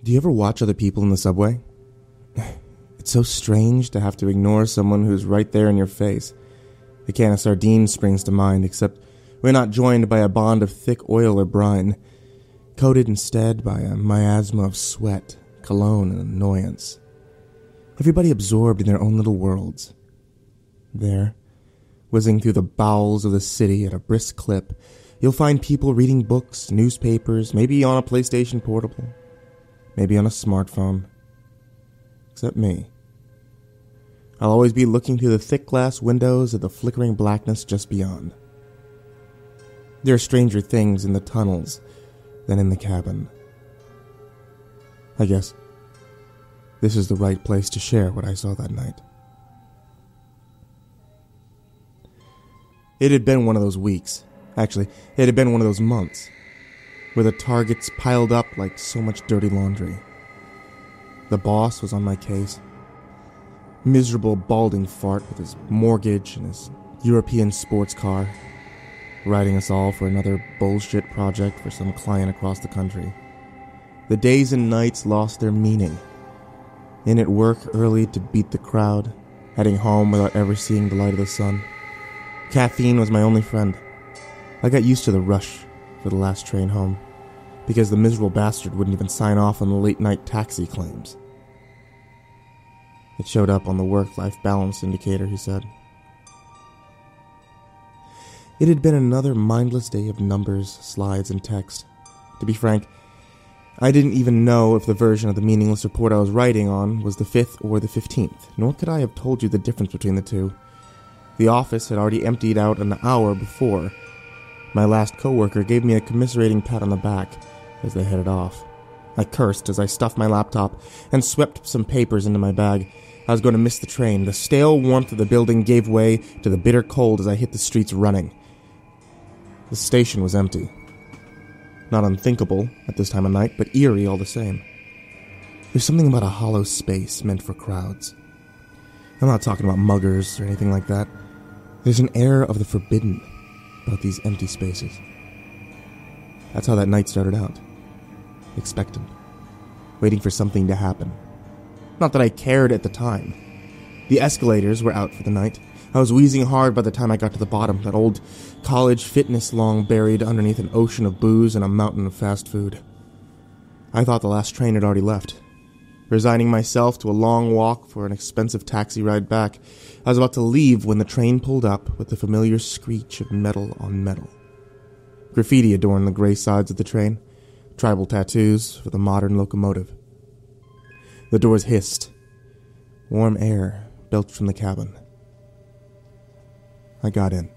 Do you ever watch other people in the subway? It's so strange to have to ignore someone who's right there in your face. A can of sardines springs to mind, except we're not joined by a bond of thick oil or brine, coated instead by a miasma of sweat, cologne, and annoyance. Everybody absorbed in their own little worlds. There, whizzing through the bowels of the city at a brisk clip, you'll find people reading books, newspapers, maybe on a PlayStation Portable, maybe on a smartphone. Except me. I'll always be looking through the thick glass windows at the flickering blackness just beyond. There are stranger things in the tunnels than in the cabin. I guess this is the right place to share what I saw that night. It had been one of those weeks. Actually, it had been one of those months, where the targets piled up like so much dirty laundry. The boss was on my case. Miserable balding fart with his mortgage and his European sports car, riding us all for another bullshit project for some client across the country. The days and nights lost their meaning. In at work early to beat the crowd, heading home without ever seeing the light of the sun. Caffeine was my only friend. I got used to the rush for the last train home, because the miserable bastard wouldn't even sign off on the late-night taxi claims. It showed up on the work-life balance indicator, he said. It had been another mindless day of numbers, slides, and text. To be frank, I didn't even know if the version of the meaningless report I was writing on was the 5th or the 15th, nor could I have told you the difference between the two. The office had already emptied out an hour before. My last coworker gave me a commiserating pat on the back as they headed off. I cursed as I stuffed my laptop and swept some papers into my bag. I was going to miss the train. The stale warmth of the building gave way to the bitter cold as I hit the streets running. The station was empty. Not unthinkable at this time of night, but eerie all the same. There's something about a hollow space meant for crowds. I'm not talking about muggers or anything like that. There's an air of the forbidden about these empty spaces. That's how that night started out. Expectant. Waiting for something to happen. Not that I cared at the time. The escalators were out for the night. I was wheezing hard by the time I got to the bottom, that old college fitness long buried underneath an ocean of booze and a mountain of fast food. I thought the last train had already left. Resigning myself to a long walk for an expensive taxi ride back, I was about to leave when the train pulled up with the familiar screech of metal on metal. Graffiti adorned the gray sides of the train, tribal tattoos for the modern locomotive. The doors hissed. Warm air belched from the cabin. I got in.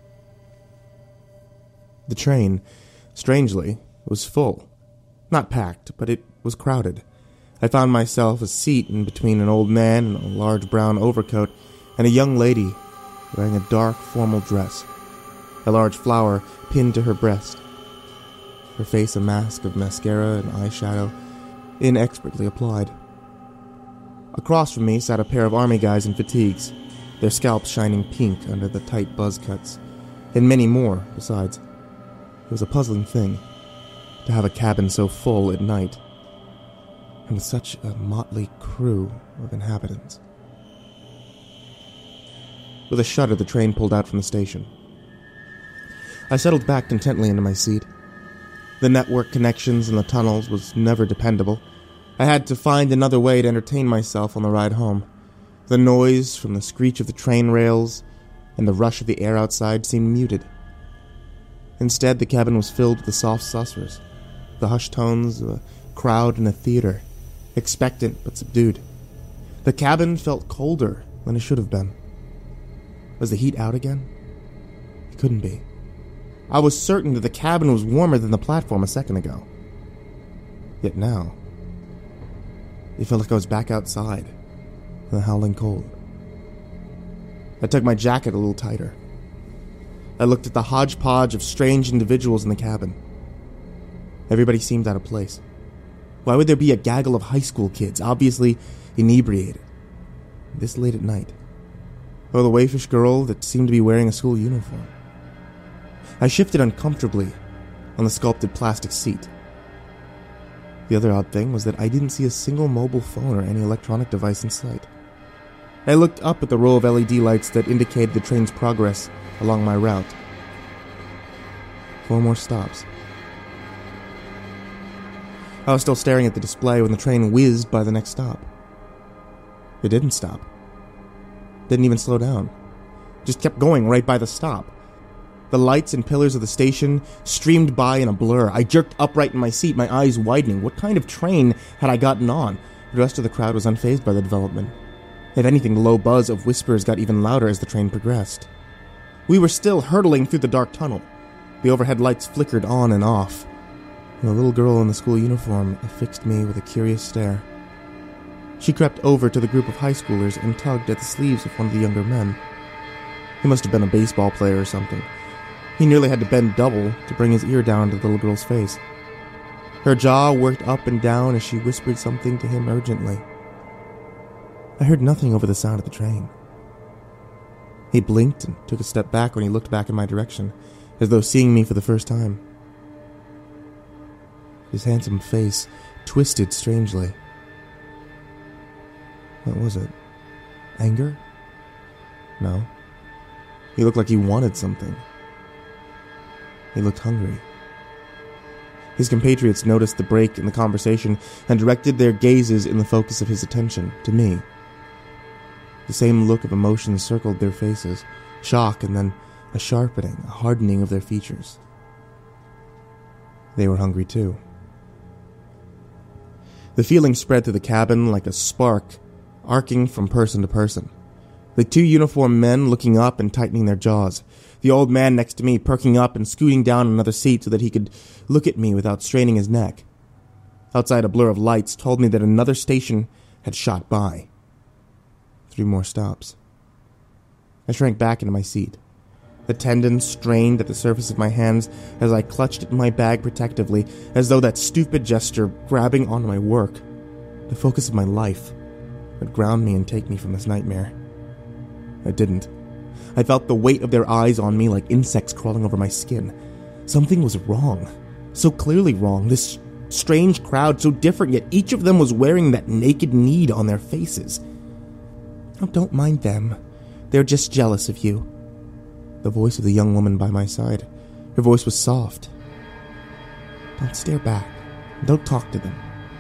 The train, strangely, was full. Not packed, but it was crowded. I found myself a seat in between an old man in a large brown overcoat and a young lady wearing a dark formal dress, a large flower pinned to her breast, her face a mask of mascara and eyeshadow, inexpertly applied. Across from me sat a pair of army guys in fatigues, their scalps shining pink under the tight buzz cuts, and many more besides. It was a puzzling thing to have a cabin so full at night, and with such a motley crew of inhabitants. With a shudder, the train pulled out from the station. I settled back contentedly into my seat. The network connections in the tunnels was never dependable. I had to find another way to entertain myself on the ride home. The noise from the screech of the train rails and the rush of the air outside seemed muted. Instead, the cabin was filled with the soft susurrus, the hushed tones of a crowd in a theater, expectant but subdued. The cabin felt colder than it should have been. Was the heat out again? It couldn't be. I was certain that the cabin was warmer than the platform a second ago. Yet now, it felt like I was back outside in the howling cold. I tugged my jacket a little tighter. I looked at the hodgepodge of strange individuals in the cabin. Everybody seemed out of place. Why would there be a gaggle of high school kids, obviously inebriated, this late at night? Or the waifish girl that seemed to be wearing a school uniform? I shifted uncomfortably on the sculpted plastic seat. The other odd thing was that I didn't see a single mobile phone or any electronic device in sight. I looked up at the row of LED lights that indicated the train's progress along my route. 4 more stops. I was still staring at the display when the train whizzed by the next stop. It didn't stop. Didn't even slow down. Just kept going right by the stop. The lights and pillars of the station streamed by in a blur. I jerked upright in my seat, my eyes widening. What kind of train had I gotten on? The rest of the crowd was unfazed by the development. If anything, the low buzz of whispers got even louder as the train progressed. We were still hurtling through the dark tunnel. The overhead lights flickered on and off. And the little girl in the school uniform affixed me with a curious stare. She crept over to the group of high schoolers and tugged at the sleeves of one of the younger men. He must have been a baseball player or something. He nearly had to bend double to bring his ear down to the little girl's face. Her jaw worked up and down as she whispered something to him urgently. I heard nothing over the sound of the train. He blinked and took a step back when he looked back in my direction, as though seeing me for the first time. His handsome face twisted strangely. What was it? Anger? No. He looked like he wanted something. He looked hungry. His compatriots noticed the break in the conversation and directed their gazes in the focus of his attention to me. The same look of emotion circled their faces, shock and then a sharpening, a hardening of their features. They were hungry too. The feeling spread through the cabin like a spark, arcing from person to person. The 2 uniformed men looking up and tightening their jaws. The old man next to me perking up and scooting down another seat so that he could look at me without straining his neck. Outside, a blur of lights told me that another station had shot by. 3 more stops. I shrank back into my seat. The tendons strained at the surface of my hands as I clutched at my bag protectively, as though that stupid gesture, grabbing onto my work, the focus of my life, would ground me and take me from this nightmare. It didn't. I felt the weight of their eyes on me like insects crawling over my skin. Something was wrong. So clearly wrong. This strange crowd, so different, yet each of them was wearing that naked need on their faces. Oh, don't mind them. They're just jealous of you. The voice of the young woman by my side. Her voice was soft. Don't stare back. Don't talk to them.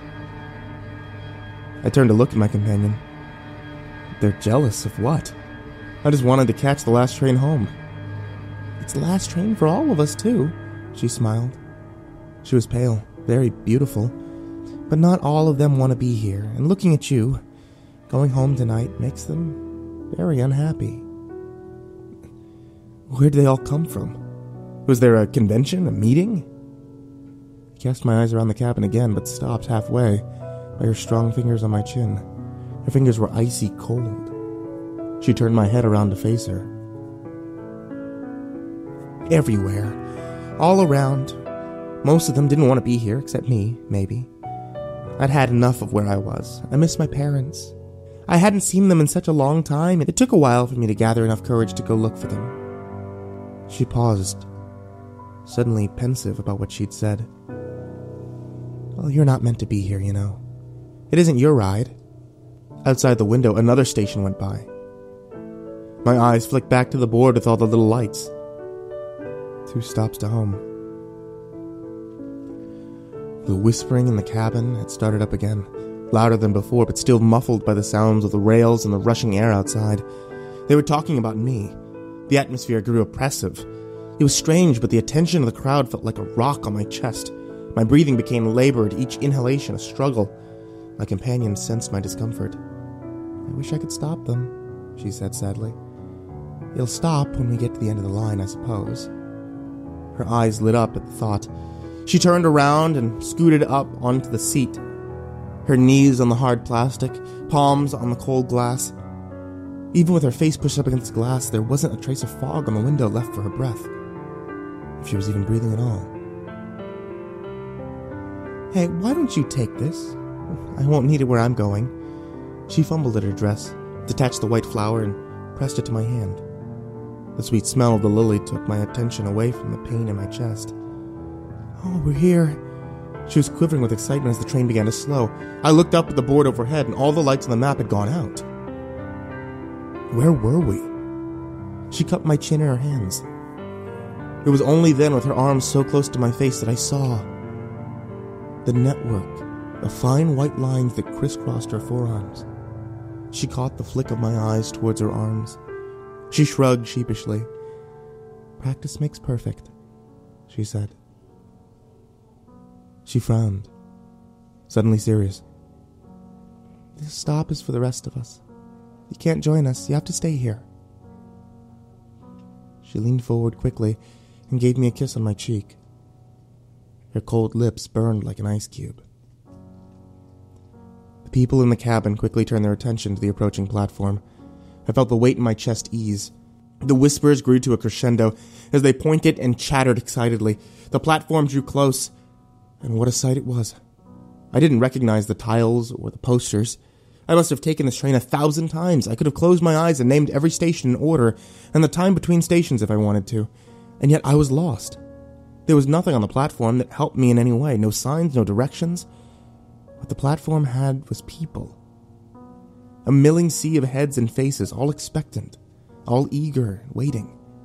I turned to look at my companion. They're jealous of what? I just wanted to catch the last train home. It's the last train for all of us, too, she smiled. She was pale, very beautiful, but not all of them want to be here, and looking at you, going home tonight makes them very unhappy. Where'd they all come from? Was there a convention, a meeting? I cast my eyes around the cabin again, but stopped halfway by her strong fingers on my chin. Her fingers were icy cold. She turned my head around to face her. Everywhere. All around. Most of them didn't want to be here, except me, maybe. I'd had enough of where I was. I missed my parents. I hadn't seen them in such a long time, and it took a while for me to gather enough courage to go look for them. She paused, suddenly pensive about what she'd said. Well, you're not meant to be here, you know. It isn't your ride. Outside the window, another station went by. My eyes flicked back to the board with all the little lights. 2 stops to home. The whispering in the cabin had started up again, louder than before, but still muffled by the sounds of the rails and the rushing air outside. They were talking about me. The atmosphere grew oppressive. It was strange, but the attention of the crowd felt like a rock on my chest. My breathing became labored, each inhalation a struggle. My companion sensed my discomfort. I wish I could stop them, she said sadly. It'll stop when we get to the end of the line, I suppose. Her eyes lit up at the thought. She turned around and scooted up onto the seat, her knees on the hard plastic, palms on the cold glass. Even with her face pushed up against the glass, there wasn't a trace of fog on the window left for her breath, if she was even breathing at all. Hey, why don't you take this? I won't need it where I'm going. She fumbled at her dress, detached the white flower, and pressed it to my hand. The sweet smell of the lily took my attention away from the pain in my chest. Oh, we're here. She was quivering with excitement as the train began to slow. I looked up at the board overhead, and all the lights on the map had gone out. Where were we? She cupped my chin in her hands. It was only then, with her arms so close to my face, that I saw the network of fine white lines that crisscrossed her forearms. She caught the flick of my eyes towards her arms. She shrugged sheepishly. "Practice makes perfect," she said. She frowned, suddenly serious. "This stop is for the rest of us. You can't join us. You have to stay here." She leaned forward quickly and gave me a kiss on my cheek. Her cold lips burned like an ice cube. The people in the cabin quickly turned their attention to the approaching platform. I felt the weight in my chest ease. The whispers grew to a crescendo as they pointed and chattered excitedly. The platform drew close, and what a sight it was. I didn't recognize the tiles or the posters. I must have taken this train 1,000 times. I could have closed my eyes and named every station in order, and the time between stations if I wanted to. And yet I was lost. There was nothing on the platform that helped me in any way. No signs, no directions. What the platform had was people. A milling sea of heads and faces, all expectant, all eager, waiting.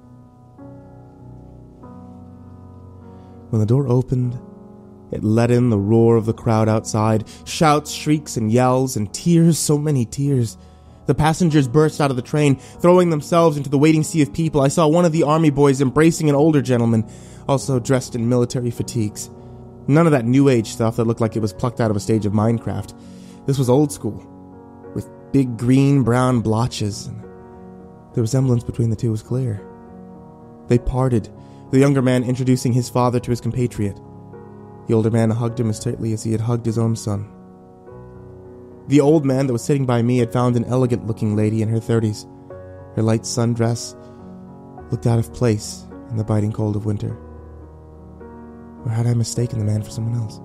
When the door opened, it let in the roar of the crowd outside, shouts, shrieks, and yells, and tears, so many tears. The passengers burst out of the train, throwing themselves into the waiting sea of people. I saw one of the army boys embracing an older gentleman, also dressed in military fatigues. None of that new age stuff that looked like it was plucked out of a stage of Minecraft. This was old school, with big green-brown blotches, and the resemblance between the two was clear. They parted, the younger man introducing his father to his compatriot. The older man hugged him as tightly as he had hugged his own son. The old man that was sitting by me had found an elegant-looking lady in her 30s. Her light sundress looked out of place in the biting cold of winter. Or had I mistaken the man for someone else?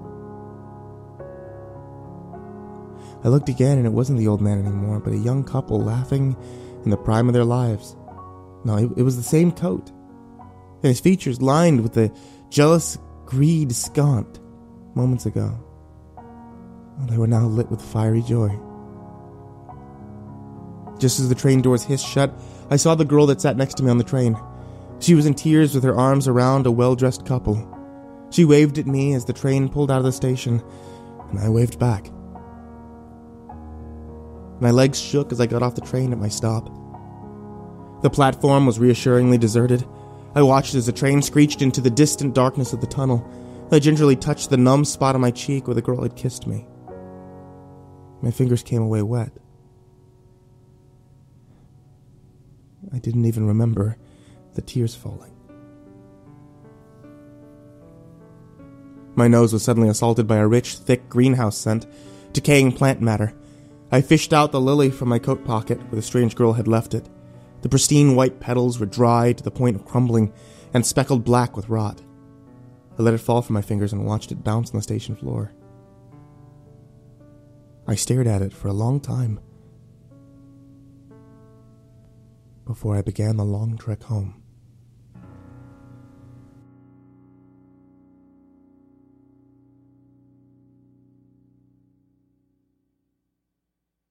I looked again, and it wasn't the old man anymore, but a young couple laughing in the prime of their lives. No, it was the same coat, and his features lined with the jealous greed scaunt moments ago. They were now lit with fiery joy. Just as the train doors hissed shut, I saw the girl that sat next to me on the train. She was in tears with her arms around a well-dressed couple. She waved at me as the train pulled out of the station, and I waved back. My legs shook as I got off the train at my stop. The platform was reassuringly deserted. I watched as the train screeched into the distant darkness of the tunnel. I gingerly touched the numb spot on my cheek where the girl had kissed me. My fingers came away wet. I didn't even remember the tears falling. My nose was suddenly assaulted by a rich, thick greenhouse scent, decaying plant matter. I fished out the lily from my coat pocket where the strange girl had left it. The pristine white petals were dry to the point of crumbling and speckled black with rot. I let it fall from my fingers and watched it bounce on the station floor. I stared at it for a long time before I began the long trek home.